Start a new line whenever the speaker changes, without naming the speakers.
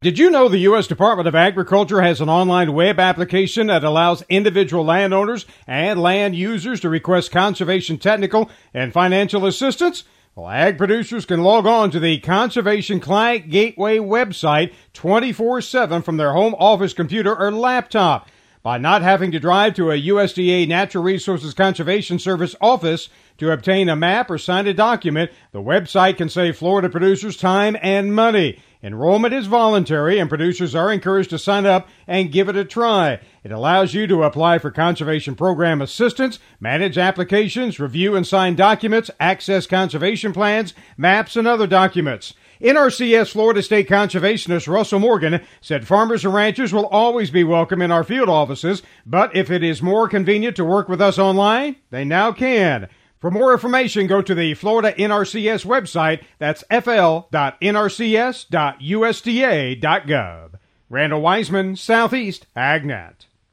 Did you know the U.S. Department of Agriculture has an online web application that allows individual landowners and land users to request conservation technical and financial assistance? Well, ag producers can log on to the Conservation Client Gateway website 24/7 from their home office computer or laptop. By not having to drive to a USDA Natural Resources Conservation Service office to obtain a map or sign a document, the website can save Florida producers time and money. Enrollment is voluntary, and producers are encouraged to sign up and give it a try. It allows you to apply for conservation program assistance, manage applications, review and sign documents, access conservation plans, maps, and other documents. NRCS Florida State Conservationist Russell Morgan said farmers and ranchers will always be welcome in our field offices, but if it is more convenient to work with us online, they now can. For more information, go to the Florida NRCS website. That's fl.nrcs.usda.gov. Randall Wiseman, Southeast AgNet.